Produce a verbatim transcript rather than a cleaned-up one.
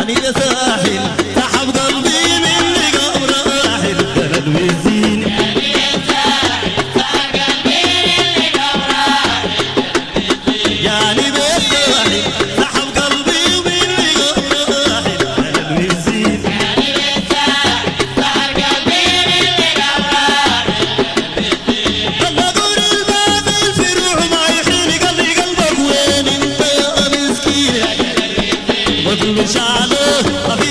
يعني يا ساحل سحب قلبي مني قبر راحل بلد وزين يعني يا ساحل سحب قلبي مني قبر راحل يعني بالساحل سحب قلبي مني قبر راحل بلد وزين يعني بالساحل سحب قلبي مني قبر راحل لما دور البابل في روح ما يحين قلبي قلبك وين انت يا مسكين مش عليه